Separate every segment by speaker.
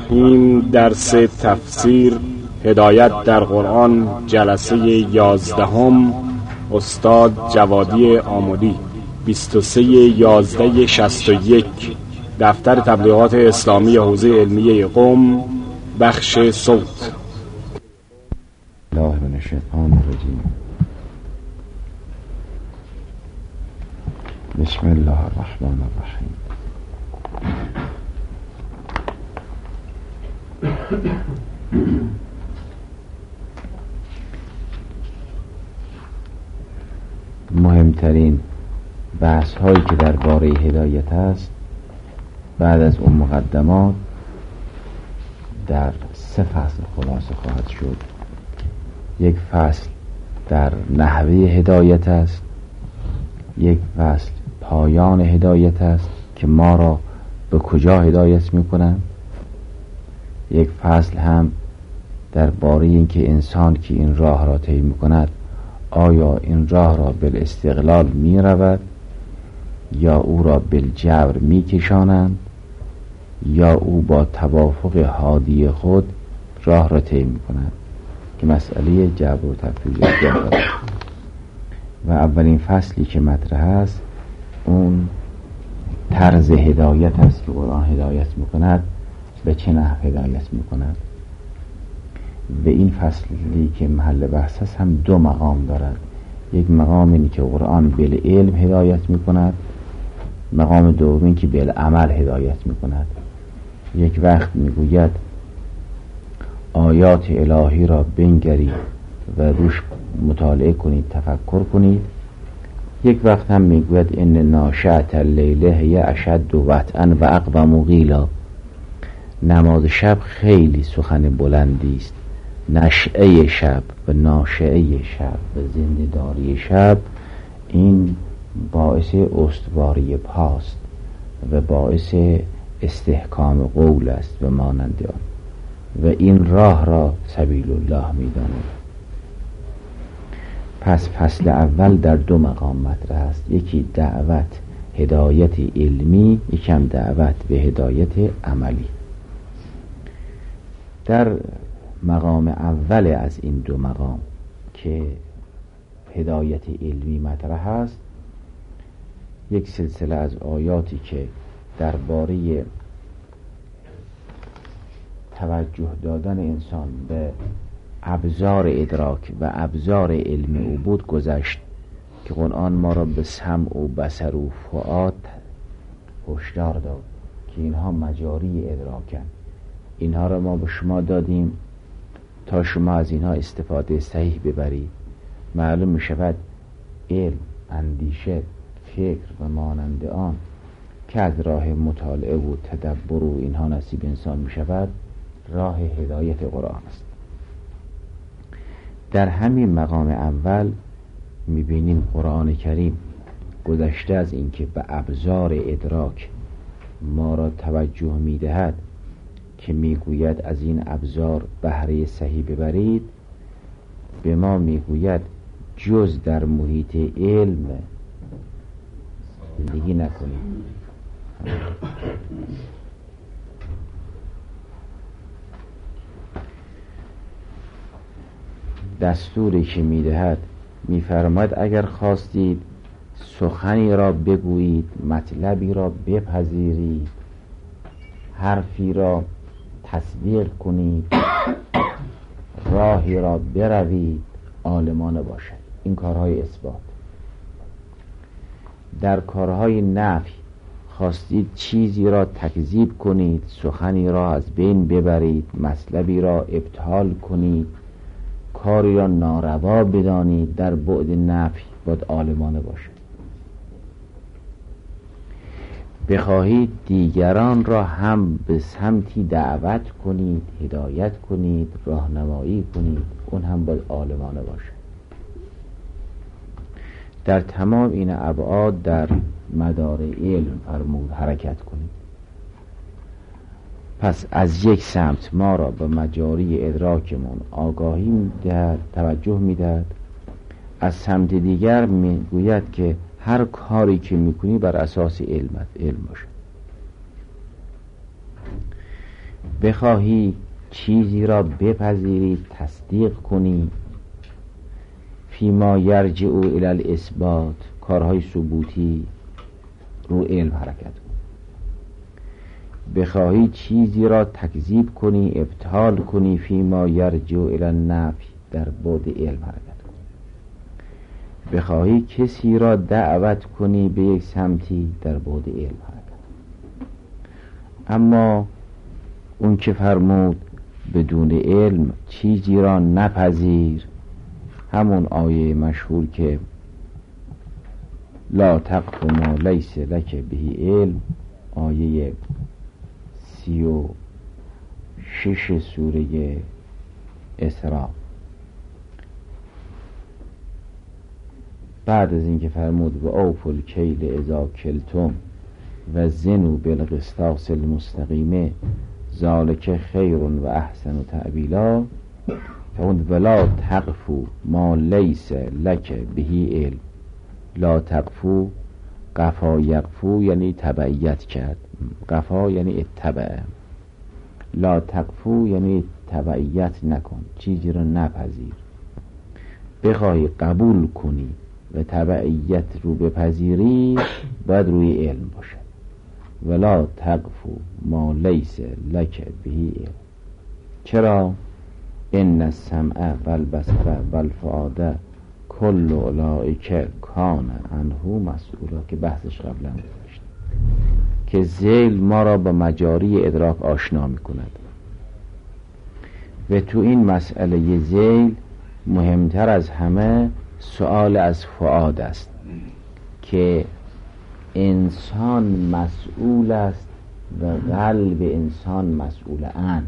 Speaker 1: الرحیم. درس تفسیر هدایت در قرآن، جلسه 11، استاد جوادی آملی، 23/11/61، دفتر تبلیغات اسلامی حوزه علمیه قم، بخش صوت.
Speaker 2: الله من الشیطان الرجیم. بسم الله الرحمن الرحیم. مهمترین بحث هایی که درباره هدایت است بعد از اون مقدمات در 3 فصل خلاصه خواهد شد. یک فصل در نحوه هدایت است، یک فصل پایان هدایت است که ما را به کجا هدایت میکنند، یک فصل هم درباره اینکه انسان که این راه را طی میکند آیا این راه را بالاستقلال می رود یا او را بالجبر می کشانند یا او با توافق هادی خود راه را طی می کند که مسئله جبر و تفویض دارد. و اولین فصلی که مطرح است اون طرز هدایت است که قرآن هدایت می کند، به چه نحو هدایت می کند. و این فصلی که محل بحث است هم 2 مقام دارد. یک مقام اینی که قرآن بالعلم هدایت می کند، مقام دومی که بالعمل هدایت می کند. یک وقت می گوید آیات الهی را بنگرید و روش مطالعه کنید، تفکر کنید. یک وقت هم می گوید ان ناشئة اللیل هی اشد وطئا و اقوم قیلا. نماز شب خیلی سخن بلندی است. نشعه شب و ناشعه شب و زنده داری شب این باعث استواری پاست و باعث استحکام قول است و مانند آن، و این راه را سبیل الله می داند. پس فصل اول در 2 مقام مطرح است، یکی دعوت هدایت علمی، یکم دعوت به هدایت عملی. در مقام اول از این 2 مقام که هدایت علمی مطرح است، یک سلسله از آیاتی که درباره توجه دادن انسان به ابزار ادراک و ابزار علم او بود گذشت که قرآن ما را به سمع و بصر و فؤاد هشدار داد که اینها مجاری ادراکن. اینها را ما به شما دادیم تا شما از اینها استفاده صحیح ببرید. معلوم می شود علم، اندیشه، فکر و مانند آن که از راه مطالعه و تدبر و اینها نصیب انسان می شود راه هدایت قرآن است. در همین مقام اول می بینیم قرآن کریم گذشته از اینکه به ابزار ادراک ما را توجه می دهد که میگوید از این ابزار بهره صحیح ببرید، به ما میگوید جز در محیط علم زندگی نکنید. دستوری که میدهد میفرماید اگر خواستید سخنی را بگویید، مطلبی را بپذیرید، حرفی را تصدیق کنید، راهی را بروید، عالمانه باشد. این کارهای اثبات. در کارهای نفی خواستید چیزی را تکذیب کنید، سخنی را از بین ببرید، مطلبی را ابطال کنید، کاری را ناروا بدانید، در بعد نفی باید عالمانه باشد. بخواهید دیگران را هم به سمتی دعوت کنید، هدایت کنید، راهنمایی کنید، اون هم باید عالمانه باشد. در تمام این ابعاد در مدار علم فرمود حرکت کنید. پس از یک سمت ما را به مجاری ادراکمون آگاهی می‌دهد، توجه می‌دهد، از سمت دیگر میگوید که هر کاری که میکنی بر اساس علم باشه. بخواهی چیزی را بپذیری، تصدیق کنی، فیما یرجع الی الاثبات، کارهای ثبوتی، رو علم حرکت کن. بخواهی چیزی را تکذیب کنی، ابطال کنی، فیما یرجع الی النفی، در بعد علم حرکت کن. بخواهی کسی را دعوت کنی به یک سمتی، در بعد علم حرکت کن. اما اون که فرمود بدون علم چیزی را نپذیر، همون آیه مشهور که لا تقف ما لیس لک به علم، آیه 36 سوره اسراء. بعد از اینکه فرمود و اوفوا الکیل اذا کلتم و زنوا بالقسطاس المستقیم ذالک خیر و احسن تعبیلا، فرمود ولا تقفوا ما لیس لک به علم. لا تقفو، قفا یقفو یعنی تبعیت کرد، قفا یعنی اتبع. لا تقفو یعنی تبعیت نکن، چیزی را نپذیر. بخواهی قبول کنی و تبعیت رو بپذیری، باید روی علم باشه. ولا تقفو ما لیس لک به علم. چرا؟ ان السمع والبصر والفؤاد کل اولئک کان عنه مسئولا، که بحثش قبلا داشت که ذیل ما را به مجاری ادراک آشنا می کند و تو این مسئله ذیل مهمتر از همه سؤال از فؤاد است که انسان مسئول است و قلب انسان مسئول عنه.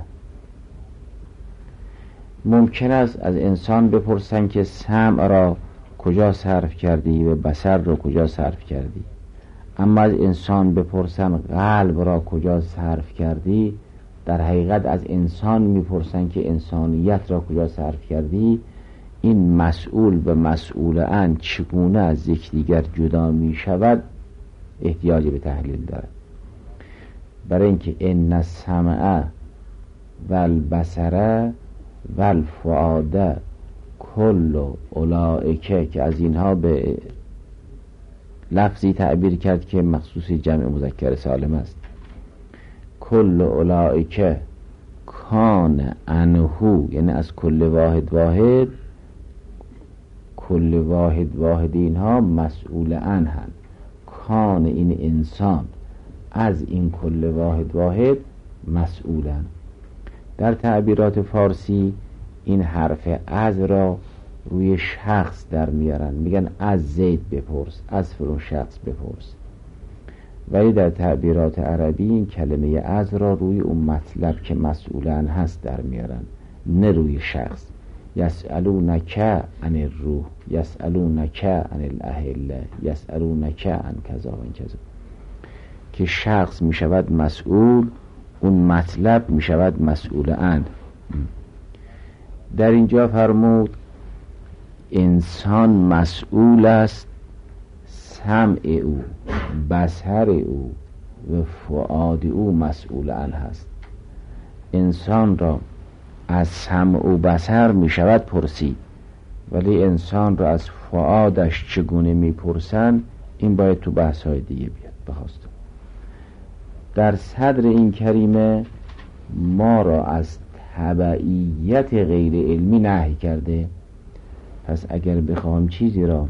Speaker 2: ممکن است از انسان بپرسن که سمع را کجا صرف کردی و بصر را کجا صرف کردی، اما از انسان بپرسن قلب را کجا صرف کردی، در حقیقت از انسان میپرسن که انسانیت را کجا صرف کردی. این مسئول و مسئول عن چگونه از یکدیگر جدا می شود احتیاج به تحلیل دارد. برای اینکه ان السمع والبصر والفؤاد کل اولئک، که از اینها به لفظی تعبیر کرد که مخصوص جمع مذکر سالم است. کل اولئک کان عنه، یعنی از کل واحد واحد، کل واحد واحد اینها مسئول عنهن. کان این انسان از این کل واحد واحد مسئولن. در تعبیرات فارسی این حرف از را روی شخص در میارن، میگن از زید بپرس، از فلان شخص بپرس. ولی در تعبیرات عربی این کلمه از را روی اون مطلب که مسئولن هست در میارن، نه روی شخص. یسألونک عن الروح، یسألونک عن الاهله، یسألونک عن کذا و کذا، که شخص میشود مسئول، اون مطلب میشود مسئول عن. در اینجا فرمود انسان مسئول است، سمع او، بصر او و فؤاد او مسئول عن هست. انسان را از سمع و بصر می شود پرسید، ولی انسان را از فؤادش چگونه می پرسن، این باید تو بحث های دیگه بیاد. بخواستم در صدر این کریمه ما را از تبعیت غیر علمی نهی کرده. پس اگر بخوایم چیزی را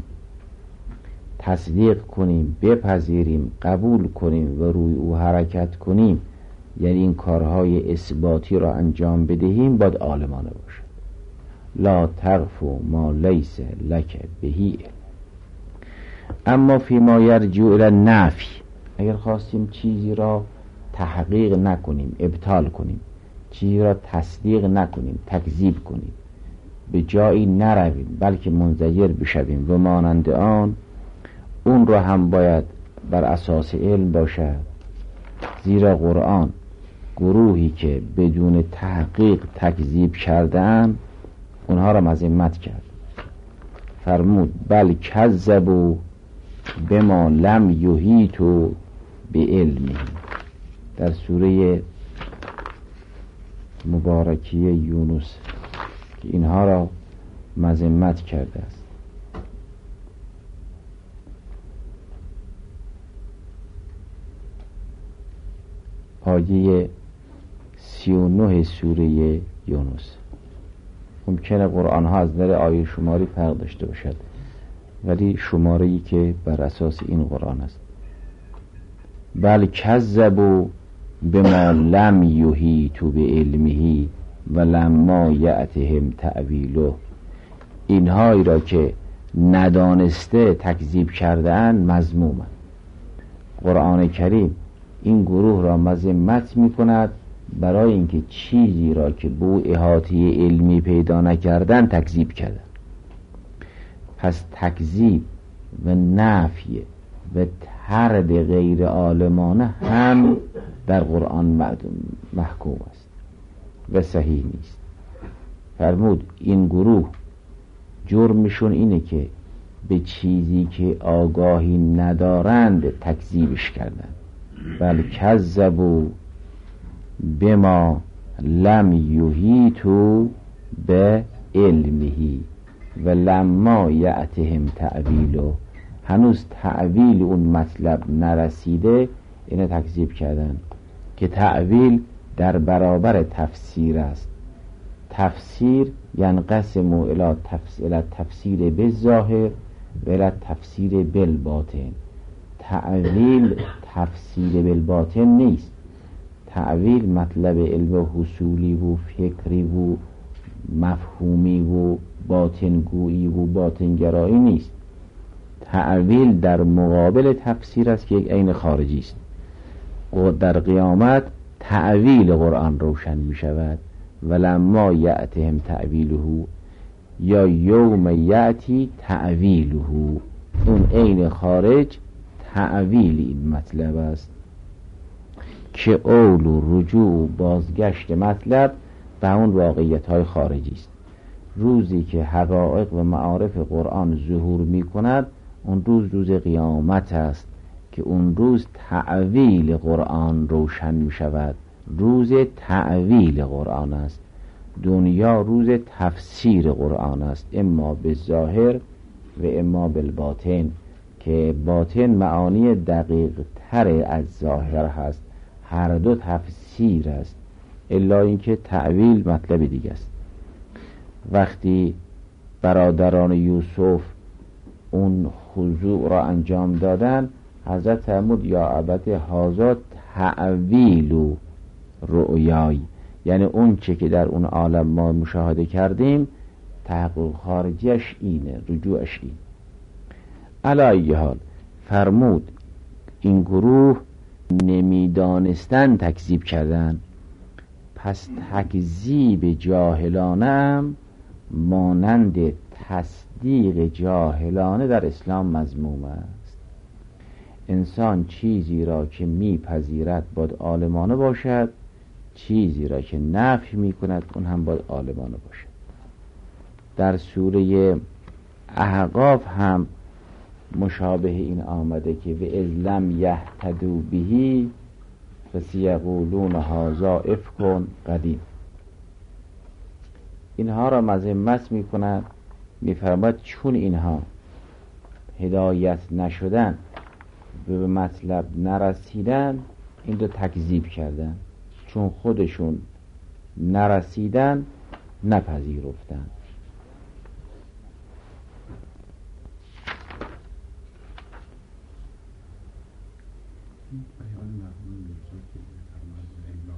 Speaker 2: تصدیق کنیم، بپذیریم، قبول کنیم و روی او حرکت کنیم، یعنی این کارهای اثباتی را انجام بدهیم، باید عالمانه باشد. لا تقف ما لیس لک به علم. اما فیما یرجع الی النفی، اگر خواستیم چیزی را تحقیق نکنیم، ابطال کنیم، چیزی را تصدیق نکنیم، تکذیب کنیم، به جایی نرویم بلکه منزجر بشویم و مانند آن، اون را هم باید بر اساس علم باشد. زیرا قرآن گروهی که بدون تحقیق تکذیب کردن اونها را مذمت کرد. فرمود بل کذبوا بما لم یحیطوا بعلمه، در سوره مبارکیه یونس که اینها را مذمت کرده است. آیه 39 سوره یونس. ممکنه قرآن ها از نظر آیه شماری فرق داشته باشد، ولی شماره‌ای که بر اساس این قرآن است. بل کذبوا بما لم یحیطوا بعلمه و لما یأتهم تأویله. اینهایی را که ندانسته تکذیب کرده‌اند مذمومند. قرآن کریم این گروه را مذمت می کند برای اینکه چیزی را که به او احاطه علمی پیدا نکردن تکذیب کردن. پس تکذیب و نفی و طرد غیر عالمانه هم در قرآن محکوم است و صحیح نیست. فرمود این گروه جرمشون اینه که به چیزی که آگاهی ندارند تکذیبش کردن. بل کذبوا بما لم یحیطوا بعلمه و لما یأتهم تأویله. هنوز تأویل اون مطلب نرسیده اینو تکذیب کردن که تأویل در برابر تفسیر است. تفسیر ینقسم الی تفسیر بالظاهر و الی تفسیر بالباطن. تأویل تفسیر بالباطن نیست. تأویل مطلب علم حصولی و فکری و مفهومی و باطنگویی و باطنگرایی نیست. تأویل در مقابل تفسیر است که یک عین خارجی است. و در قیامت تأویل قرآن روشن می شود. ولما یأتهم تأویله یا یوم یأتی تأویله. اون عین خارج تأویل این مطلب است که اول و رجوع بازگشت مطلب به اون واقعیت های خارجی است. روزی که حقایق و معارف قرآن ظهور می کند اون روز قیامت است که اون روز تأویل قرآن روشن می شود. روز تأویل قرآن است. دنیا روز تفسیر قرآن است، اما به ظاهر و اما بالباطن، که باطن معانی دقیق تر از ظاهر هست. هر دو تفسیر است، الا اینکه تأویل مطلب دیگه است. وقتی برادران یوسف اون خضوع را انجام دادن، حضرت فرمود یا ابت هذا تأویل رؤیای، یعنی اون چه که در اون عالم ما مشاهده کردیم تحقق خارجیش اینه، رجوعش این. علی ای حال فرمود این گروه نمیدانستن تکذیب کردن، پس تکذیب جاهلانم مانند تصدیق جاهلانه در اسلام مذموم است. انسان چیزی را که میپذیرد باید عالمانه باشد، چیزی را که نفی میکند اون هم باید عالمانه باشد. در سوره احقاف هم مشابه این آمده که و اذ لم یهتدوا به فسیقولون هذا افک قدیم. اینها را مذمت میکنند، میفرماید چون اینها هدایت نشدن به مطلب نرسیدن این رو تکذیب کردن، چون خودشون نرسیدن نپذیرفتن.
Speaker 3: بیان مرحوم میرزا که فرمان الا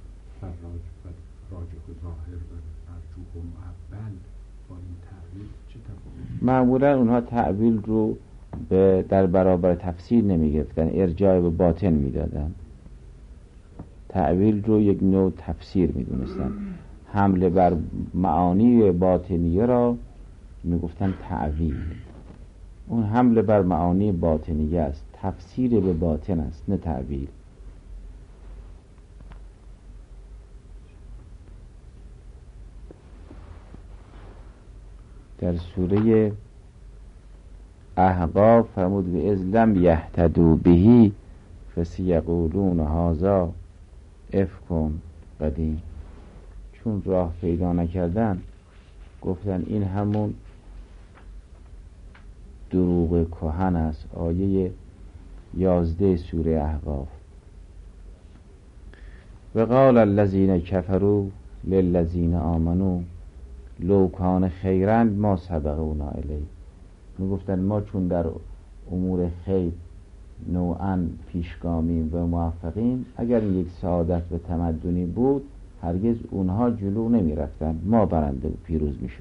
Speaker 3: راجح و ظاهر و مرجوح و معول با این تعبیر چه تفاوتی؟
Speaker 2: معمولا اونها تعبیل رو در برابر تفسیر نمیگرفتن، ارجاع به باطن میدادن. تعبیل رو یک نوع تفسیر میدونستن. حمله بر معانی باطنیه را میگفتن تعبیل. اون حمله بر معانی باطنیه است، تفسیر به باطن است، نه تعبیل. در سوره احقاف فرمود و اذ لم یهتدوا به فسیقولون هذا افک قدیم. چون راه پیدا نکردن گفتن این همون دروغ کهن است. آیه 11 سوره احقاف: و قال الذین کفروا للذین آمنوا لو کان خیرا ما سبقونا الیه. میگفتن ما چون در امور خیر نوعا پیشگامیم و موفقیم، اگر یک سعادت و تمدنی بود هرگز اونها جلو نمی رفتن، ما برنده و پیروز می شد.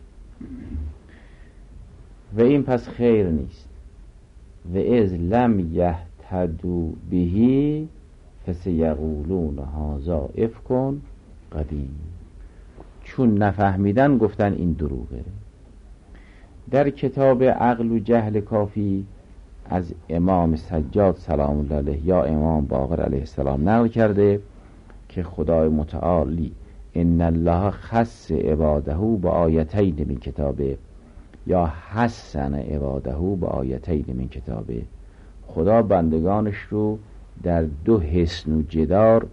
Speaker 2: و این پس خیر نیست. و از لم یهتدوا به فسیقولون هذا افک قدیم. چون نفهمیدن گفتن این دروغه. در کتاب عقل و جهل کافی از امام سجاد سلام الله علیه یا امام باقر علیه السلام نقل کرده که خدای متعالی ان الله خص عباده با آیتین من کتابه یا حسن عباده با آیتین من کتابه. خدا بندگانش رو در 2 حصن و جدار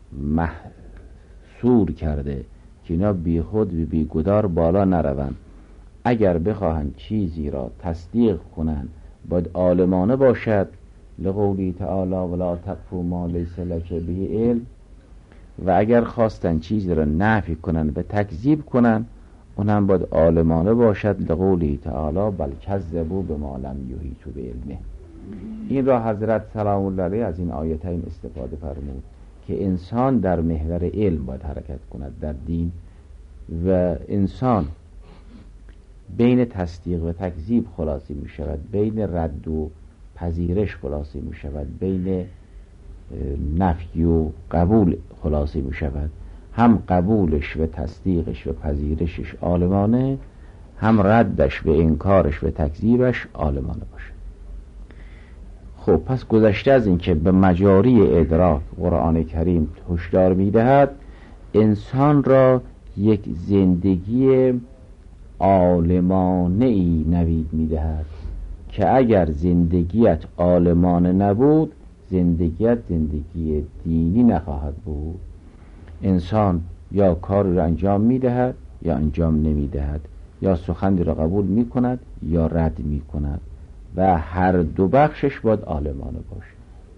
Speaker 2: محصور کرده که اینا بی خود و بی گدار بالا نروند. اگر بخواهند چیزی را تصدیق کنند باید عالمانه باشد، لقولی تعالی ولا تقف ما لیس لک به علم. و اگر خواستن چیزی را نفی کنند و تکذیب کنند اونم باید عالمانه باشد، لقولی تعالی بل کذبوا بما لم یحیطوا بعلمه. این را حضرت سلام الله علیه از این آیتین استفاده فرمود که انسان در محور علم باید حرکت کند در دین، و انسان بین تصدیق و تکذیب خلاصی می شود، بین رد و پذیرش خلاصی می شود، بین نفی و قبول خلاصی می شود. هم قبولش و تصدیقش و پذیرشش عالمانه، هم ردش و انکارش و تکذیبش عالمانه باشه. خب پس گذشته از این که به مجاری ادراک قرآن کریم هشدار می دهد انسان را یک زندگی عالمانه ای نوید می دهد که اگر زندگیت عالمانه نبود زندگیت زندگی دینی نخواهد بود. انسان یا کار را انجام می دهد یا انجام نمی دهد، یا سخنی را قبول می کند یا رد می کند، و هر 2 بخشش باید عالمانه باشه.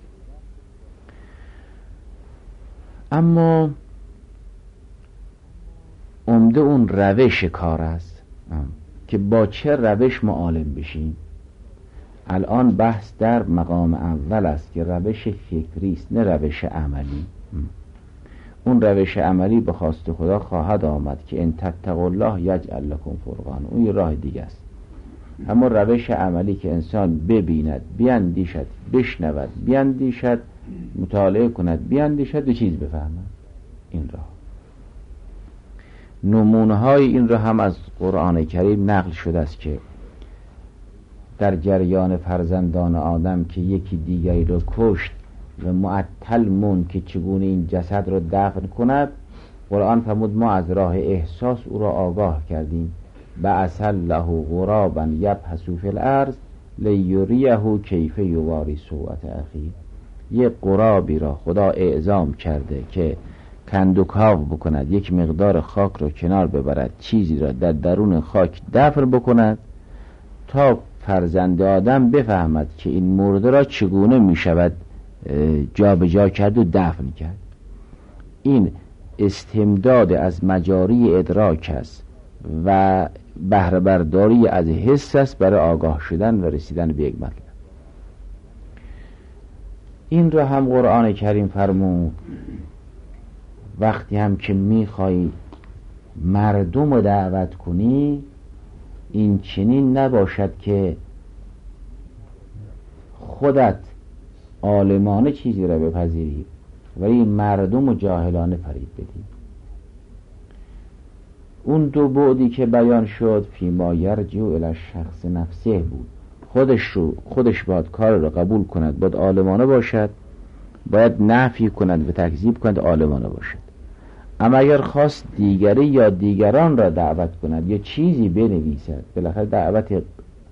Speaker 2: اما عمده اون روش کار است که با چه روش ما عالم بشیم. الان بحث در مقام اول است که روش فکری است نه روش عملی. اون روش عملی به خواست خدا خواهد آمد که ان تتقوا الله یجعل لکم فرقانا، اون یه راه دیگه است. اما روش عملی که انسان ببیند، بیاندیشد، بشنود، بیاندیشد، مطالعه کند، بیاندیشد و چیز بفهمد، این راه. نمونه های این را هم از قرآن کریم نقل شده است که در جریان فرزندان آدم که یکی دیگری را کشت و معطل موند که چگونه این جسد را دفن کند، قرآن فرمود ما از راه احساس او را آگاه کردیم. بعث الله غرابا یبحث فی الارض لیریه کیف یواری سوءة اخیه. یک غرابی را خدا اعزام کرده که کندوکاو بکند، یک مقدار خاک را کنار ببرد، چیزی را در درون خاک دفن بکند تا فرزند آدم بفهمد که این مرده را چگونه می شود جا به جا کرد و دفن کرد. این استمداد از مجاری ادراک است و بهره برداری از حس است برای آگاه شدن و رسیدن به یک مطلب. این را هم قرآن کریم فرمود وقتی هم که میخوای مردم رو دعوت کنی این چنین نباشد که خودت عالمانه چیزی را بپذیری ولی مردم و جاهلانه فریب بدی. اون 2 بعدی که بیان شد فیما یرجع الی الشخص نفسه بود. خودش باید کار را قبول کند، باید عالمانه باشد، باید نفی کند و تکذیب کند، عالمانه باشد. اما اگر خواست دیگری یا دیگران را دعوت کند یا چیزی بنویسد، بالاخره دعوت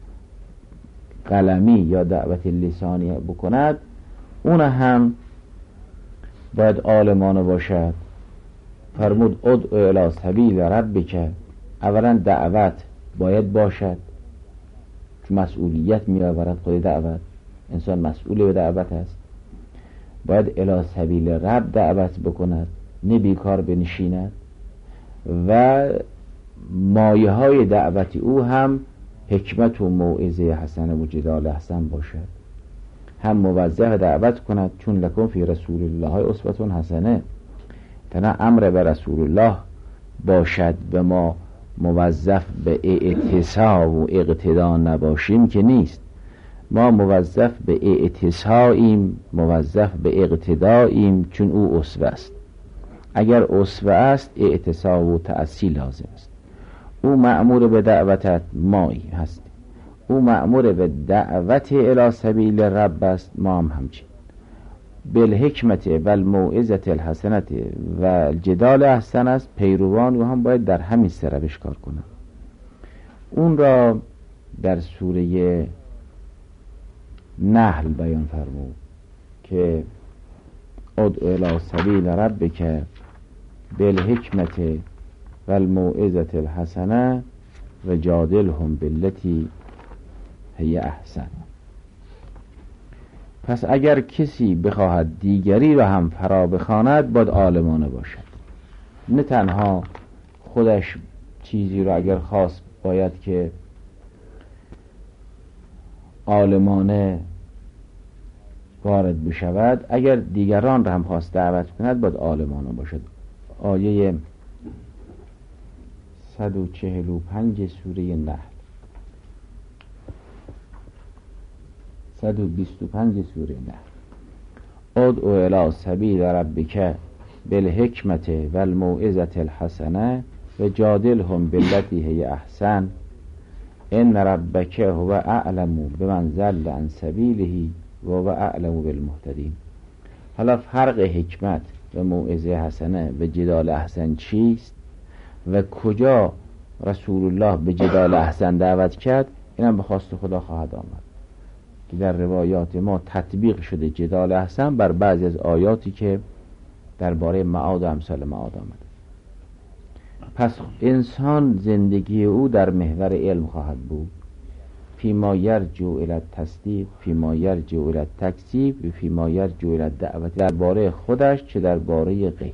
Speaker 2: قلمی یا دعوت لسانی بکند، اون هم باید عالمانه باشد فرمود ادعو الی سبیل ربک. اولا دعوت باید باشد، چون مسئولیت می آورد خود دعوت، انسان مسئول به دعوت است. باید الی سبیل رب دعوت بکند، نه بیکار بنشیند. و مایه های دعوت او هم حکمت و موعظه حسنه و جدال حسن باشد. هم موظف دعوت کند، چون لکم فی رسول الله اسوة حسنه، تنها امر به رسول الله باشد و ما موظف به اعتصا و اقتدا نباشیم که نیست. ما موظف به اعتصاییم، موظف به اقتداییم، چون او اسوه است. اگر اسوه است اعتصا و تأسی لازم است. او مأمور به دعوتت، مایی هست. او مأمور به دعوت الی سبیل رب است، ما هم همچین. بالحکمت و الموعظة الحسنة و الجدال احسن است. پیروان او هم باید در همین سه روش کار کنند. اون را در سوره نحل بیان فرمود که ادعو الی سبیل ربک بالحکمت و الموعظة الحسنة و جادلهم بالتی هی احسن. پس اگر کسی بخواهد دیگری را هم فرا بخواند باید عالمانه باشد، نه تنها خودش چیزی را اگر خواست باید که عالمانه وارد بشود، اگر دیگران را هم خواست دعوت کند باید عالمانه باشد. آیه 145 سوره نحل، 125 سوره نحل. ادعو الی سبیل ربک بالحکمت و الموعظة الحسنه و جادلهم بالتی هی احسن ان ربک هو اعلم بمن ضل عن سبیله و هو اعلم بالمهتدین. حالا فرق حکمت و موعظه حسنه و جدال احسن چیست و کجا رسول الله به جدال احسن دعوت کرد، اینم به خواست خدا خواهد آمد که در روایات ما تطبیق شده جدال احسن بر بعضی از آیاتی که درباره معاد و امثال معاد آمده. پس انسان زندگی او در محور علم خواهد بود، فیما یرجع الی التصدیق، فیما یرجع الی التکذیب و فیما یرجع الی الدعوت، درباره خودش چه درباره غیر.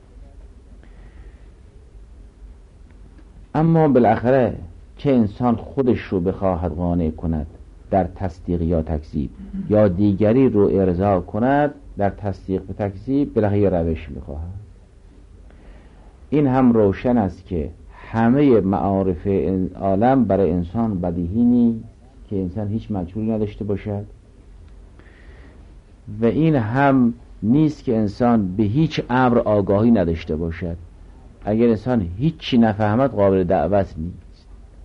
Speaker 2: اما بالاخره چه انسان خودش رو بخواهد قانع کند در تصدیق یا تکذیب، یا دیگری رو ارضا کند در تصدیق و تکذیب، بالاخره روش میخواهد. این هم روشن است که همه معارف عالم برای انسان بدیهی نیست که انسان هیچ مجهولی نداشته باشد، و این هم نیست که انسان به هیچ امر آگاهی نداشته باشد. اگر انسان هیچی نفهمد قابل دعوت نیست.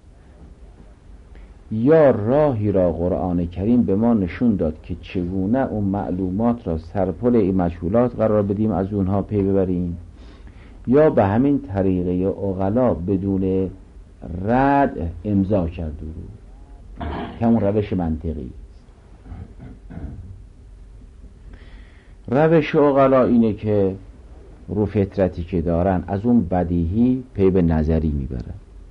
Speaker 2: یا راهی را قرآن کریم به ما نشون داد که چگونه اون معلومات را سرپل این مجهولات قرار بدیم، از اونها پی ببریم، یا به همین طریقه عقلا بدون رد امضا کرد که همون روش منطقی. روش عقلا اینه که رو فطرتی که دارن از اون بدیهی پی به نظری میبرن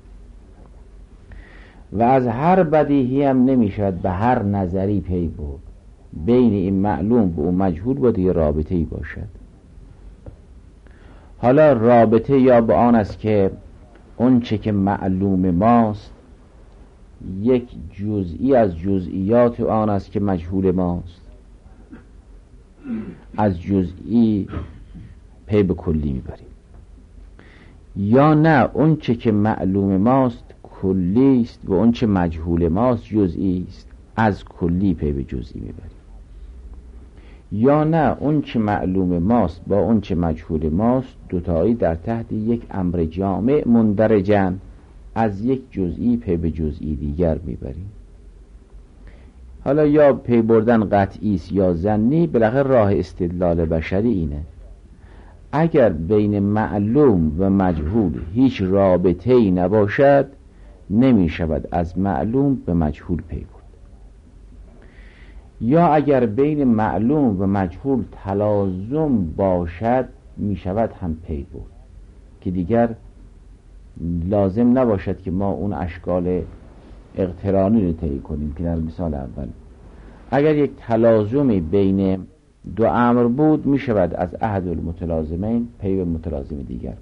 Speaker 2: و از هر بدیهی هم نمیشد به هر نظری پی برد. بین این معلوم و اون مجهول باید یه رابطه‌ای باشد. حالا رابطه یا به آن است که اون چه که معلوم ماست یک جزئی از جزئیات آن است که مجهول ماست، از جزئی پی به کلی میبریم، یا نه اون چه که معلوم ماست کلی است و اون چه مجهول ماست جزئی است، از کلی پی به جزئی میبریم، یا نه اون چه معلوم ماست با اون چه مجهول ماست دوتایی در تحت یک امر جامع مندرجن، از یک جزئی پی به جزئی دیگر میبریم. حالا یا پی بردن قطعی است یا ظنی، بالاخره راه استدلال بشری اینه. اگر بین معلوم و مجهول هیچ رابطه‌ای نباشد نمی شود از معلوم به مجهول پی برد، یا اگر بین معلوم و مجهول تلازم باشد می شود هم پی برد. که دیگر لازم نباشد که ما اون اشکال اقترانی رو طی کنیم که در مثال اول اگر یک تلازمی بین دو امر بود می شود از احد المتلازمین پی به متلازم دیگر.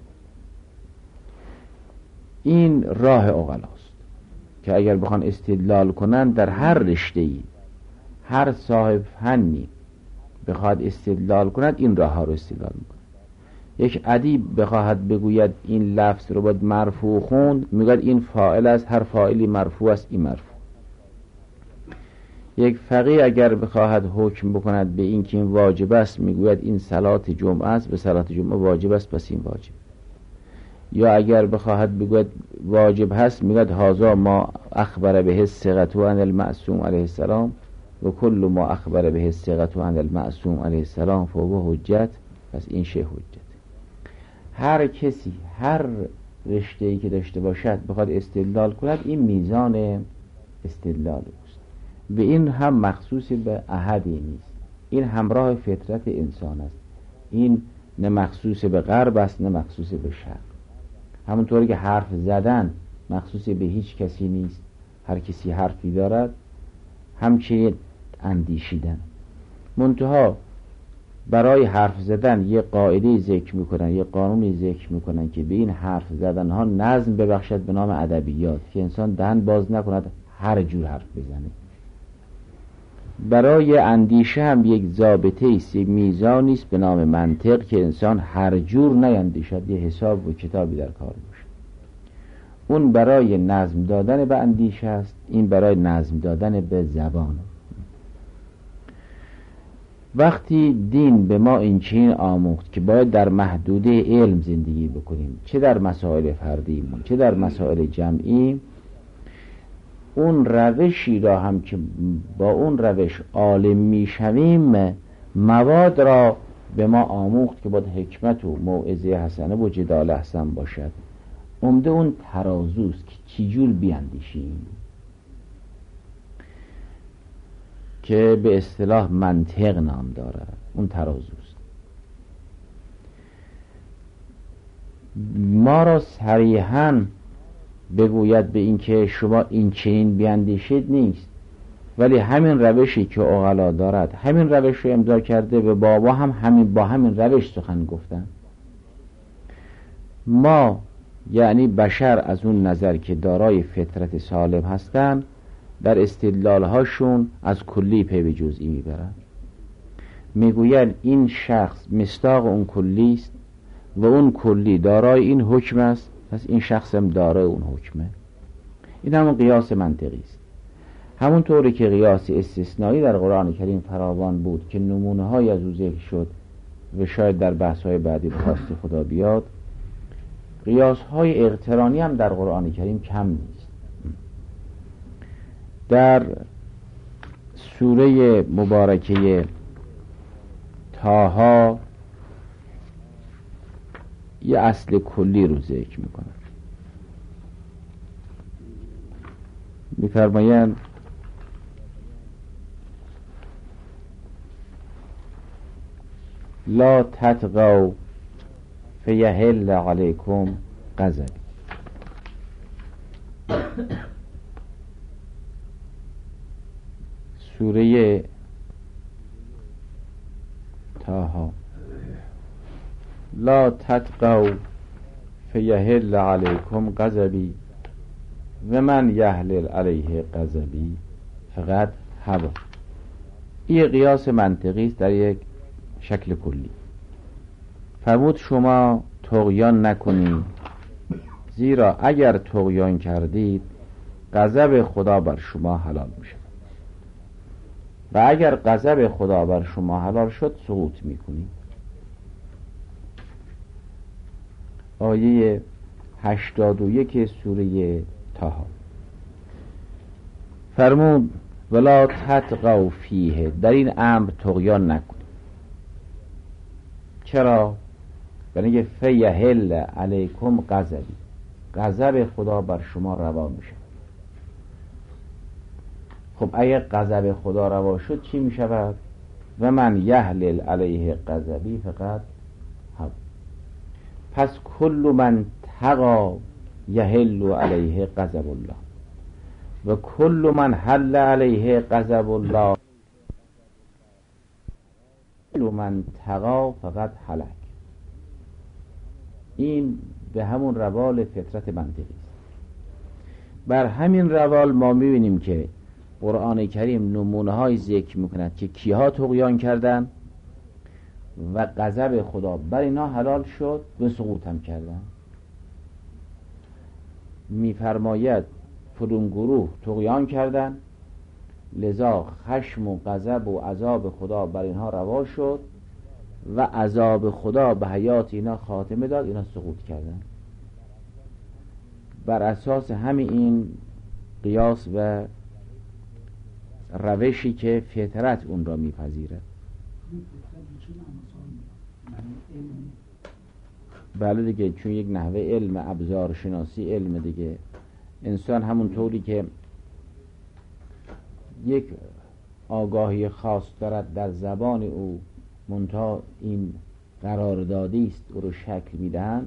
Speaker 2: این راه عقلاست که اگر بخوان استدلال کنن در هر رشته‌ای هر صاحب فنی بخواد استدلال کند این راه ها رو استدلال میکنه. یک ادیب بخواهد بگوید این لفظ رو باید مرفوع خوند میگوید این فاعل است، هر فاعلی مرفوع است، این مرفوع. یک فقیه اگر بخواهد حکم بکند به این که این واجب است میگوید این صلات جمعه است، به صلات جمعه واجب است پس این واجب. یا اگر بخواهد بگوید واجب هست میگوید هذا ما اخبر به الثقة عن المعصوم علیه السلام و کل ما اخبر به الثقة عن المعصوم علیه السلام فهو حجت، پس این شه حجت. هر کسی هر رشته‌ای که داشته باشد بخواد استدلال کند این میزان استدلال است. به این هم مخصوص به احدی نیست، این همراه فطرت انسان است. این نه مخصوص به غرب است نه مخصوص به شرق. همونطوری که حرف زدن مخصوص به هیچ کسی نیست، هر کسی حرفی دارد، همچنین اندیشیدن. منتها برای حرف زدن یه قاعده ذکر میکنن، یه قانونی ذکر میکنن که به این حرف زدن ها نظم ببخشد به نام ادبیات، که انسان دهن باز نکند هر جور حرف بزنه. برای اندیشه هم یک ضابطه است، یک میزانی است به نام منطق که انسان هر جور نیندیشد، یه حساب و کتابی در کار باشه. اون برای نظم دادن به اندیشه است، این برای نظم دادن به زبان. وقتی دین به ما این چنین آموخت که باید در محدوده علم زندگی بکنیم، چه در مسائل فردیمون چه در مسائل جمعی، اون روشی را هم که با اون روش عالم میشویم مواد را به ما آموخت که باید حکمت و موعظه حسنه و جدال حسن باشد. عمده اون ترازوست که چجور بیاندیشیم، که به اصطلاح منطق نام دارد. اون ترازوست. ما را صریحاً بگوید به این که شما این چنین بیاندیشید نیست، ولی همین روشی که عقلا دارد همین روش رو امضا کرده و بابا هم با همین روش سخن گفتن. ما یعنی بشر از اون نظر که دارای فطرت سالم هستن در استدلال هاشون از کلی پی به جزئی میبرن، میگوین این شخص مصداق اون کلی است و اون کلی دارای این حکم است، پس این شخص هم دارای اون حکمه. این همون قیاس منطقی است. همونطوری که قیاس استثنایی در قرآن کریم فراوان بود که نمونه های از او ذکر شد و شاید در بحث های بعدی بخواست خدا بیاد، قیاس های اقترانی هم در قرآن کریم کم نیست. در سوره مبارکه طه یه اصل کلی رو ذکر میکنه. میفرمایند لا تطغوا فیحل علیکم غضبی. سوره طه لا تطغوا فیحل علیکم غضبی و من یحلل علیه غضبی فقط هوا. این قیاس منطقی است در یک شکل کلی. فرمود شما طغیان نکنید، زیرا اگر طغیان کردید غضب خدا بر شما حلال میشه و اگر غضب خدا بر شما حلال شد سقوط میکنید. آیه 81 سوره طه. فرمود ولا تطغوا فیه، در این امر طغیان نکنید. چرا؟ برای فیحل علیکم غضبی، غضب خدا بر شما روا میشه. خب اگه غضب خدا روا شد چی میشود؟ و من یحلل علیه غضبی فقط هم. پس کل من تقا یحل علیه غضب الله و کل من حل علیه غضب الله کل من تقا فقط هلک. این به همون روال فطرت منطقی است. بر همین روال ما می‌بینیم که قرآن کریم نمونه های ذکر میکند که کیها طغیان کردن و غضب خدا بر اینا حلال شد و سقوط هم کردن. میفرماید فلان گروه طغیان کردن لذا خشم و غضب و عذاب خدا بر اینها روا شد و عذاب خدا به حیات اینا خاتمه داد، اینا سقوط کردن. بر اساس همین این قیاس و روشی که فطرت اون را میپذیره. بله دیگه، چون یک نحوه علم ابزار شناسی علم دیگه. انسان همون طوری که یک آگاهی خاص دارد در زبان او، منتها این قراردادی است او رو شکل میدهند،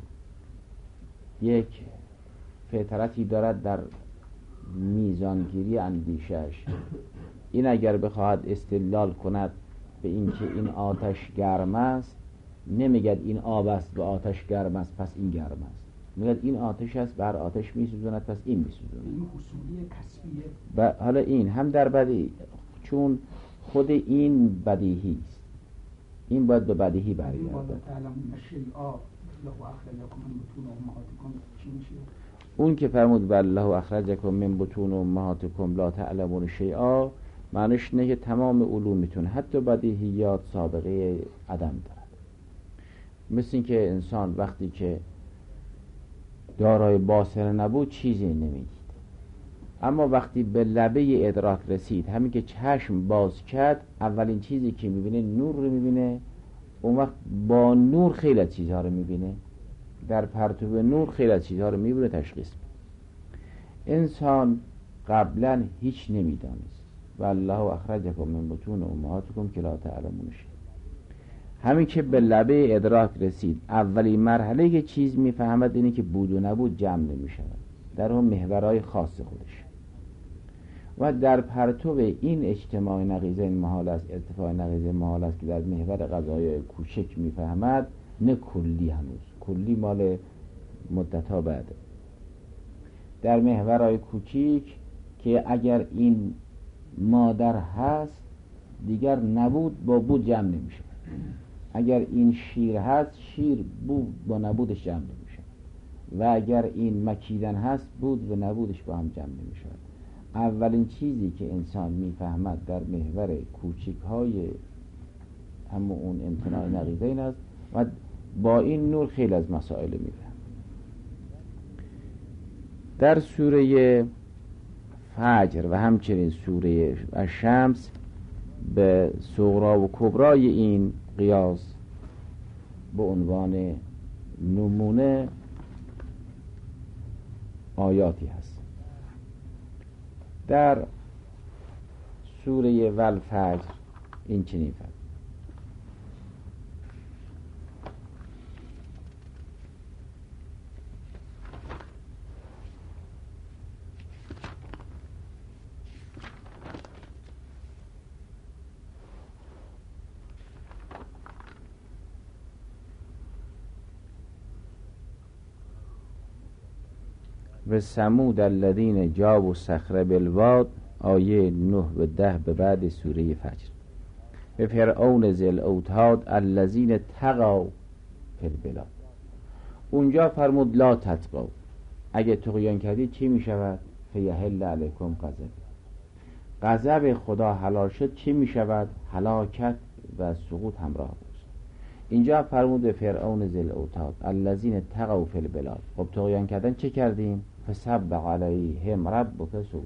Speaker 2: یک فطرتی دارد در میزانگیری اندیشش. این اگر بخواهد استدلال کند به این که این آتش گرم است، نمیگد این آب است و آتش گرم است پس این گرم است، میگد این آتش است بر آتش میسوزاند پس این میسوزاند.
Speaker 3: این اصولی کسبیه.
Speaker 2: و حالا این هم در بدیهی، چون خود این بدیهی است، این باید به بدیهی برگردد. اون که فرمود والله اخرجکم من بطون امهاتکم لا تعلمون شیئا، معنیش نه که تمام علومتون حتی بدیهیات سابقه عدم دارد. مثل این که انسان وقتی که دارای باصره نبود چیزی نمیدید، اما وقتی به لبه ادراک رسید، همین که چشم باز کرد، اولین چیزی که میبینه نور رو میبینه. اون وقت با نور خیلی چیزها رو میبینه، در پرتو نور خیلی چیزها رو میبینه، تشخیص میده. انسان قبلا هیچ نمیدانست. والله اخرجکم من بطون امهاتکم که لا تعلمون شیئا. همین که به لبه ادراک رسید، اولین مرحله که چیز میفهمد اینه که بود و نبود جمع نمیشود در اون محورهای خاص خودش. و در پرتو این اجتماع نقیضه محال است، ارتفاع نقیضه محال است که در محور قضایای کوچک میفهمد، نه کلی. هنوز کلی مال مدتها بعده. در محورهای کوچیک که اگر این مادر هست دیگر نبود با بود جمع نمیشه، اگر این شیر هست شیر بود با نبودش جمع نمیشه، و اگر این مکیدن هست بود و نبودش با هم جمع نمیشه. اولین چیزی که انسان میفهمد در محور کوچیک های اما اون امتناع نقیضه این است و با این نور خیلی از مسائل میفهم. در سوره فجر و همچنین سوره الشمس به صغرا و کبرای این قیاس به عنوان نمونه آیاتی هست. در سوره والفجر این چنین فرمود: و ثمود الذین جابوا الصخر بالواد، آیه 9 و 10 به بعد سوره فجر. و فرعون ذی الاوتاد الذین طغوا فی البلاد، اونجا فرمود لا تطغوا، اگه طغیان کردید چی می شود؟ فیحل علیکم غضبی، غضب خدا حلال شد چی می شود؟ هلاکت و سقوط همراه بود. اینجا فرمود به فرعون ذی الاوتاد الذین طغوا فی البلاد، خب طغیان کردن چه کردیم؟ فسبح علیهم ربک سوط،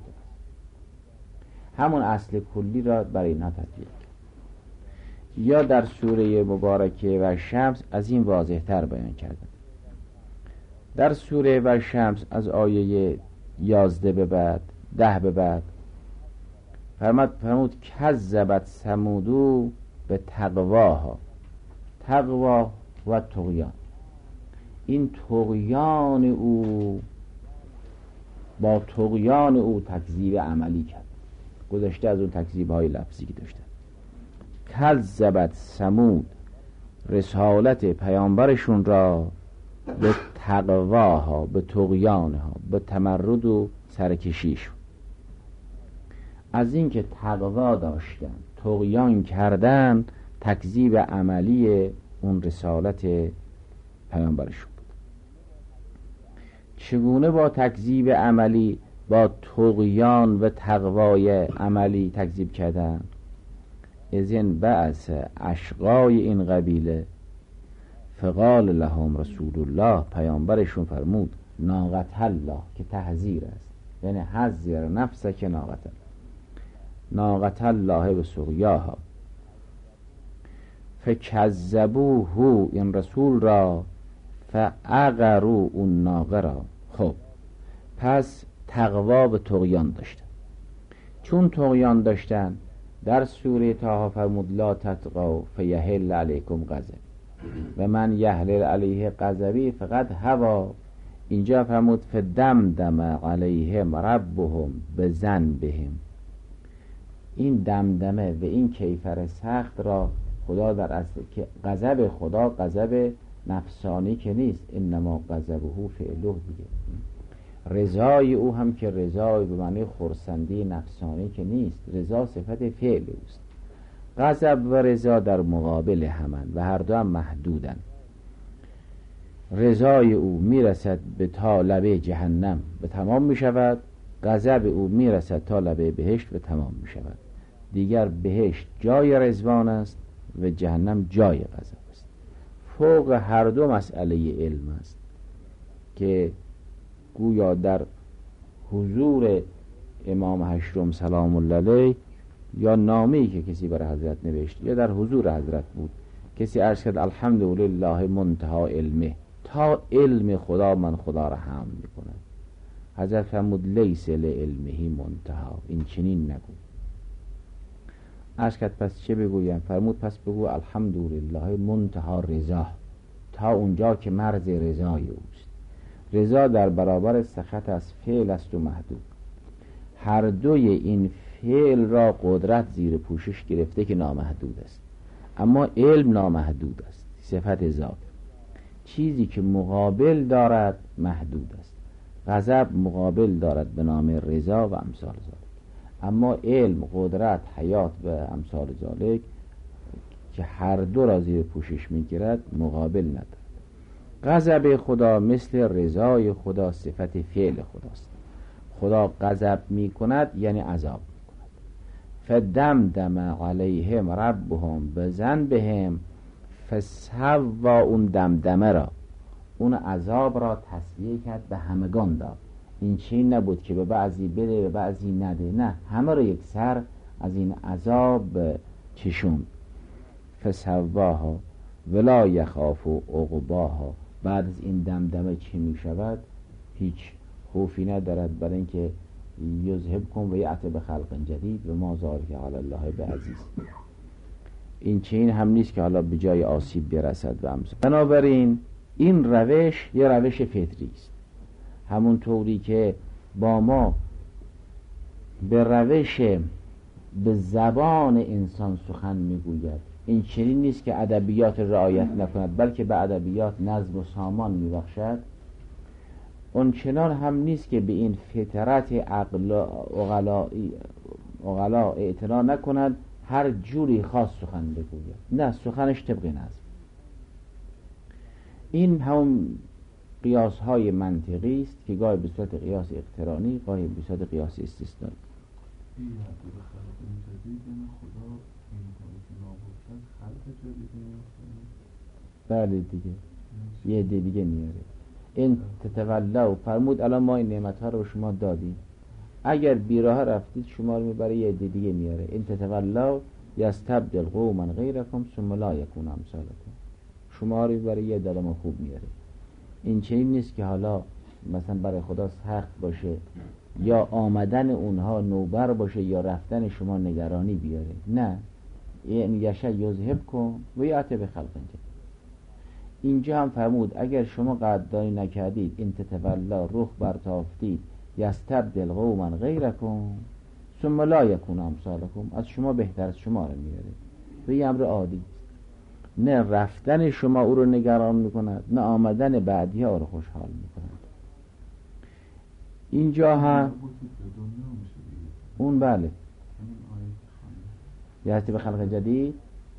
Speaker 2: همون اصل کلی را برای اینها تطبیق. یا در سوره مبارکه و شمس از این واضح تر بیان کردن. در سوره و شمس از آیه 11 به بعد 10 به بعد فرمود کذبت ثمود به تقواها، تقوا و طغیان. این طغیان او با طغیان او تکذیب عملی کرد، گذشته از اون تکذیب های لفظی که داشتن. کذبت ثمود رسالت پیامبرشون را به تقواها، به طغیانها، به تمرد و سرکشیشون. از این که تقوا داشتن، طغیان کردن، تکذیب عملی اون رسالت پیامبرشون بود. چگونه با تکذیب عملی، با طغیان و تقوای عملی تکذیب کردن؟ اذن بعث اشقای این قبیله فقال لهم رسول الله، پیامبرشون فرمود ناقة الله، که تحذیر است، یعنی حذر نفسک ناقة الله به سقیاها. فکذبوه، این رسول را، فعقروا اون ناقه را. خب پس تقوا به طغیان داشتن. چون طغیان داشتن، در سوره طه فرمود لا تطغوا فیحل علیکم غضب و من یحلل علیه غضبی فقط هوا. اینجا فرمود فدمدم علیهم ربهم بذنبهم. این دمدمه و این کیفر سخت را خدا در اصل که غضب خدا غضب نفسانی که نیست، انما غضبه فعله دیگه. رضای او هم که رضای به معنی خرسندی نفسانی که نیست، رضا صفت فعل اوست. غضب و رضا در مقابل همن و هر دو هم محدودن. رضای او میرسد به تا لبه جهنم به تمام میشود، غضب او میرسد تا لبه بهشت به تمام میشود. دیگر بهشت جای رضوان است و جهنم جای غضب است. فوق هر دو مسئله علم است که گویا در حضور امام هشتم سلام الله علیه یا نامه‌ای که کسی برای حضرت نوشت یا در حضور حضرت بود، کسی عرض کرد الحمدلله منتهی علمه، تا علم خدا من خدا را حمد میکنم. حضرت فرمود لیس لعلمه منتهی، این چنین نگو. عرض کرد پس چه بگویم؟ فرمود پس بگو الحمدلله منتهی رضا، تا اونجا که مرز رضای اوست. رضا در برابر سخط از فعل است و محدود. هر دوی این فعل را قدرت زیر پوشش گرفته که نامحدود است، اما علم نامحدود است، صفت ذات. چیزی که مقابل دارد محدود است. غضب مقابل دارد به نام رضا و امثال ذالک، اما علم، قدرت، حیات و امثال ذالک که هر دو را زیر پوشش میگیرد مقابل ندارد. غضب خدا مثل رضای خدا صفت فعل خداست. خدا غضب میکند یعنی عذاب میکند. فدمدم علیهم ربهم بذنبهم، فسوا اون دمدمه را، اون عذاب را تسویه کرد به همگان داد. این چین نبود که به بعضی بده به بعضی نده، نه، همه را یک سر از این عذاب چشون. فسواها ولا یخاف عقباها، بعد از این دمدمه چی می شود؟ هیچ خوفی ندارد، برای اینکه یذهب کن و یأتی بخلق جدید و ما ذلک علی الله بعزیز. این چین هم نیست که حالا به جای آسیب برسد و امثال. بنابراین این روش یه روش فطری است، همون طوری که با ما به روش به زبان انسان سخن میگوید. این چنین نیست که ادبیات رعایت نکند، بلکه به ادبیات نظم و سامان میبخشد. اون چنان هم نیست که به این فطرت عقلا اعتنا نکند، هر جوری خاص سخن بگوید. نه، سخنش طبق نظم. این هم قیاس های منطقی است که گاهی به صورت قیاس اقترانی، گاهی به صورت قیاس استثنایی. بله دیگه، یه عده دیگه میاره. این تتولوا، فرمود الان ما این نعمت ها رو شما دادیم، اگر بیراه رفتید شما رو میبره یه عده دیگه میاره. این تتولوا یستبدل قوما غیرکم ثم لا یکون امثالکم، شما رو میبره یه عده خوب میاره. این چنین نیست که حالا مثلا برای خدا سخت باشه یا آمدن اونها نوبر باشه یا رفتن شما نگرانی بیاره. نه، این یشه یذهب کن و یأتی بخلق جدید. اینجا هم فرمود اگر شما قدردانی نکردید این تتولا رخ برتافتید یستبدل قوما غیرکم ثم لا یکون امثالکم، از شما بهتر از شما رو میاره. به این امر عادی نه رفتن شما او رو نگران میکند نه آمدن بعدی ها رو خوشحال میکند. اینجا هم اون بله یستی به خلق جدید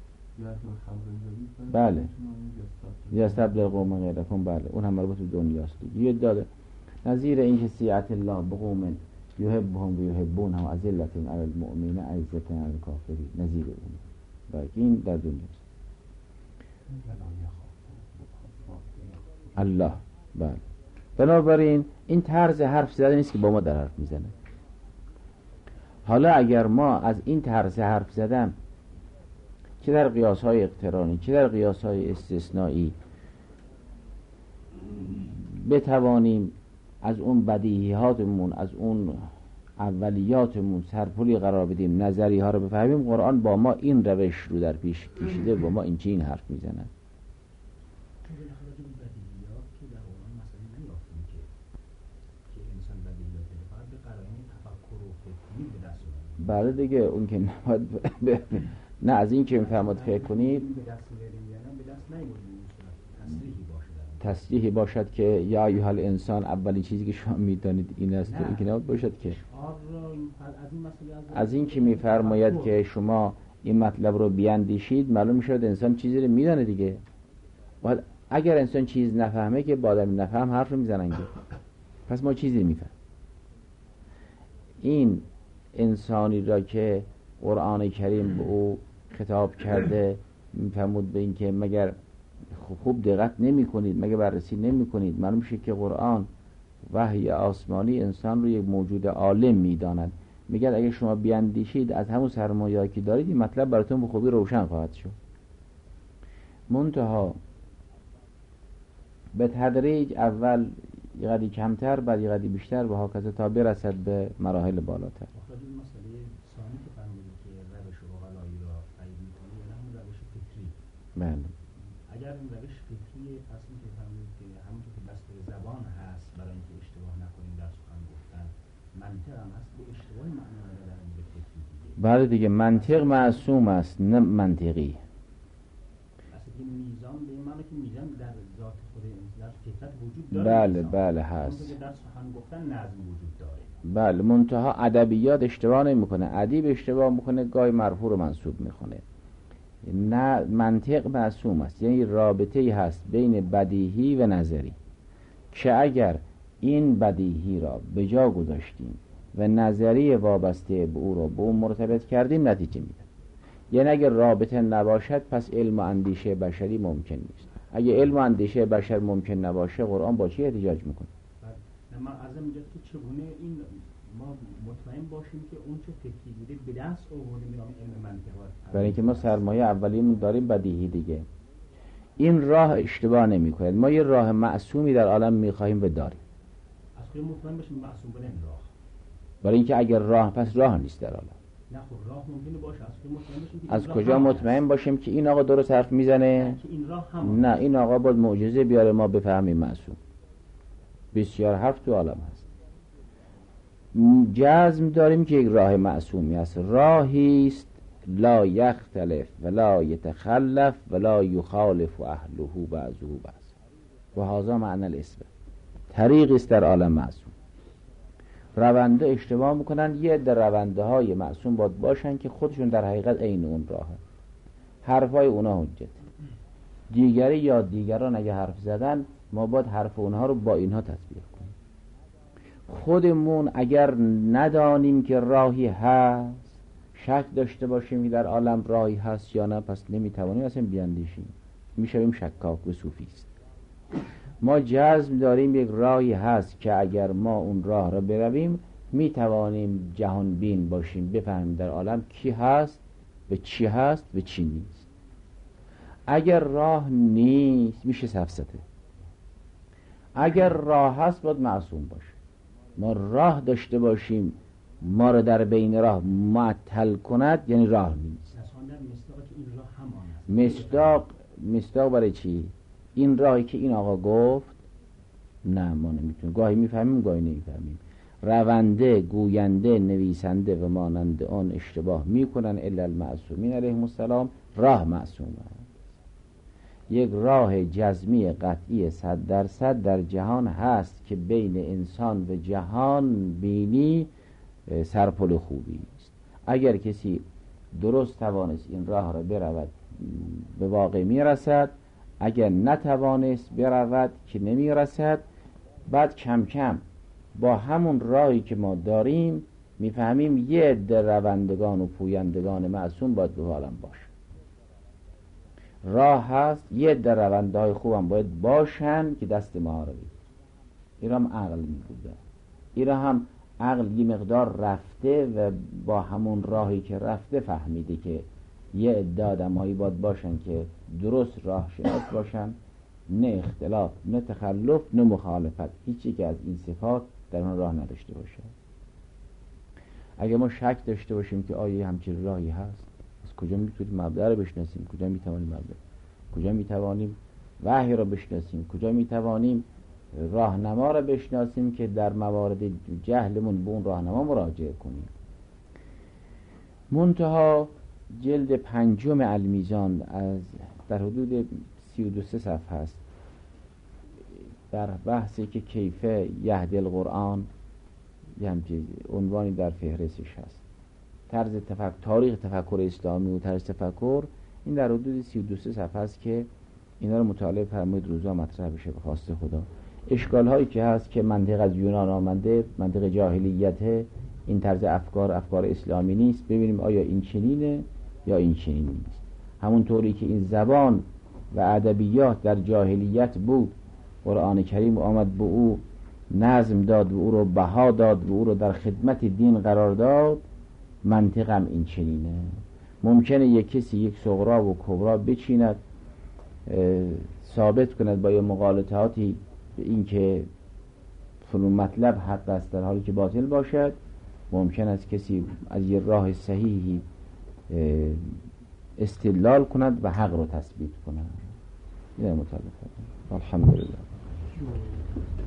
Speaker 2: بله یستبدل قوما غیرکم بله اون هم مربوط به دنیاست دیگه. داده نظیر این که سیعت الله بقوم یحبهم و یحبونهم اذلة علی المؤمنین عزة علی الکافرین، نظیر اون باید این در دنیاست. الله بله. بنابراین این طرز حرف زدن نیست که با ما در حرف میزنه. حالا اگر ما از این طرز حرف زدن چه در قیاس‌های اقترانی چه در قیاس‌های استثنایی بتوانیم از اون بدیهیاتمون از اون اولیاتمون سرپولی قرار بدیم نظری ها رو بفهمیم، قرآن با ما این روش رو در پیش کشیده، با ما این حرف میزنن. بله دیگه اون که نه از این که میفهمد فکر کنید تصریحی باشد که یا ایها الانسان اولین چیزی که شما میدانید این است، این که نباید باشد که از این که میفرماید که شما این مطلب رو بیاندیشید معلوم میشود انسان چیزی رو میدانه دیگه. اگر انسان چیز نفهمه که با آدم نفهم حرف رو میزنن که پس ما چیزی میفهم. این انسانی را که قرآن کریم به او خطاب کرده میفهمود به این که مگر خوب دقت نمی کنید مگر بررسی نمی کنید، معلوم میشه که قرآن وحی آسمانی انسان رو یک موجود عالم میداند. میگه اگه شما بیاندیشید از همون سرمایه‌ای که دارید این مطلب براتون به خوبی روشن خواهد شد. منتها به تدریج اول یه قدری کمتر بعد یه قدری بیشتر و هاکذا تا برسد به مراحل بالاتر.
Speaker 3: این مسئله ثانی که فرمودید که روش عقلایی را تعیین می‌کنه یا نه روش فکری.
Speaker 2: بله.
Speaker 3: اگر این روش فکری پس این که فرمودید که همونطور که دستور زبان هست برای اینکه اشتباه نکنیم در سخن گفتن، منطق هم هست به اشتباه معنی در این فکری دیگه.
Speaker 2: بله دیگه منطق معصوم است نه منطقی.
Speaker 3: این میزان به این معنی که میزان در ذات خود در فطرت وجود داره.
Speaker 2: بله بله هست.
Speaker 3: که در سخن گفتن نظم وجود داره.
Speaker 2: بله منتها ادبیات اشتباه نمیکنه، ادیب اشتباه میکنه گاهی مرفوع رو منصوب میکنه. نه منطق معصوم است، یعنی رابطه‌ای هست بین بدیهی و نظری که اگر این بدیهی را به جا گذاشتیم و نظری وابسته به او را به اون مرتبط کردیم نتیجه میده. یعنی اگر رابطه نباشد پس علم و اندیشه بشری ممکن نیست. اگه علم و اندیشه بشر ممکن نباشه قرآن با چی احتجاج میکنه؟
Speaker 3: من از اینجا که چگونه این ما مطمئن باشیم که اون چه فکری بوده به دست آورده میرام علم منطق.
Speaker 2: برای اینکه ما سرمایه اولیمون داریم بدیهی دیگه. این راه اشتباه نمیکنه. ما یه راه معصومی در عالم میخواهیم و داریم.
Speaker 3: از کجا مطمئن باشیم معصوم بوده این راه؟
Speaker 2: برای اینکه اگر راه پس راه نیست در عالم.
Speaker 3: نه خب راه ممکنه باشه.
Speaker 2: از کجا مطمئن باشیم که این آقا درست حرف میزنه؟
Speaker 3: این راه هم
Speaker 2: نه این آقا باید معجزه بیاره ما بفهمیم معصوم. بسیار حرف تو عالم هست. جزم داریم که یک راه معصومی است، راهی است لا یختلف ولا یتخلف ولا یخالف اهله بعضه بعض و هذا معنی الاسم. طریقی است در عالم معصوم. رونده اشتباه میکنن، یه در رونده های معصوم باید باشن که خودشون در حقیقت عین اون راهه، حرفای اونا حجت. دیگری یا دیگران اگه حرف زدن ما باید حرف اونها رو با اینها تطبیق کنیم. خودمون اگر ندانیم که راهی هست، شک داشته باشیم که در عالم راهی هست یا نه، پس نمیتوانیم اصلا بیاندیشیم، میشویم شکاک و صوفیست. ما جزم داریم یک راهی هست که اگر ما اون راه را برویم میتوانیم جهان بین باشیم، بفهمیم در عالم کی هست و چی هست و چی نیست. اگر راه نیست میشه سفسطه. اگر راه هست باید معصوم باشه. ما راه داشته باشیم ما را در بین راه معطل کند یعنی راه نیست.
Speaker 3: مصداق برای چی؟
Speaker 2: این راهی که این آقا گفت نه ما نمیتونیم، گاهی میفهمیم گاهی نمیفهمیم. رونده، گوینده، نویسنده و مانند آن اشتباه میکنن الا المعصومین علیهم السلام. راه معصومه، یک راه جزمی قطعی 100% در جهان هست که بین انسان و جهان بینی سرپل خوبی است. اگر کسی درست توانست این راه را برود به واقع میرسد، اگر نتوانست برود که نمیرسد. بعد کم کم با همون راهی که ما داریم میفهمیم یه عده روندگان و پویندگان معصوم باید به عالم باشه. راه هست، یه عده روندهای خوب هم باید باشن که دست ما رو بگیرن. این هم عقل میگوده، این هم عقل یه مقدار رفته و با همون راهی که رفته فهمیده که یه عده آدمایی باید باشن که درست راه شناس باشن، نه اختلاف، نه تخلف، نه مخالفت، هیچی که از این صفات در اون راه نداشته باشه. اگه ما شک داشته باشیم که آیا همچین راهی هست، از کجا میتونیم مبدأ رو بشناسیم؟ کجا میتوانیم مبدأ، کجا میتوانیم وحی رو بشناسیم؟ کجا میتوانیم راهنما رو بشناسیم که در موارد جهلمون به اون راهنما مراجعه کنیم؟ منتها جلد 5 المیزان از در حدود 32 صفحه است در بحثی که کیف یهدی القرآن، یه همچین عنوانی در فهرستش هست، طرز تاریخ تفکر اسلامی و طرز تفکر. این در حدود 32 صفحه است که اینا رو مطالعه فرمایید روزا مطرح بشه به خواست خدا. اشکال هایی که هست که منطق از یونان آمده، منطق جاهلیته، این طرز افکار اسلامی نیست، ببینیم آیا این چنینه یا این چنین نیست. همون طوری که این زبان و ادبیات در جاهلیت بود، قرآن کریم آمد به او نظم داد و او رو بها داد و او رو در خدمت دین قرار داد، منطقم این چنینه. ممکنه یک کسی یک صغرا و کبرا بچیند، ثابت کند با یه مغالطاتی به این که فلان مطلب حق است در حالی که باطل باشد. ممکن است کسی از یه راه صحیحی استدلال کند و حق رو تثبیت کند. این مطالعه. الحمدلله.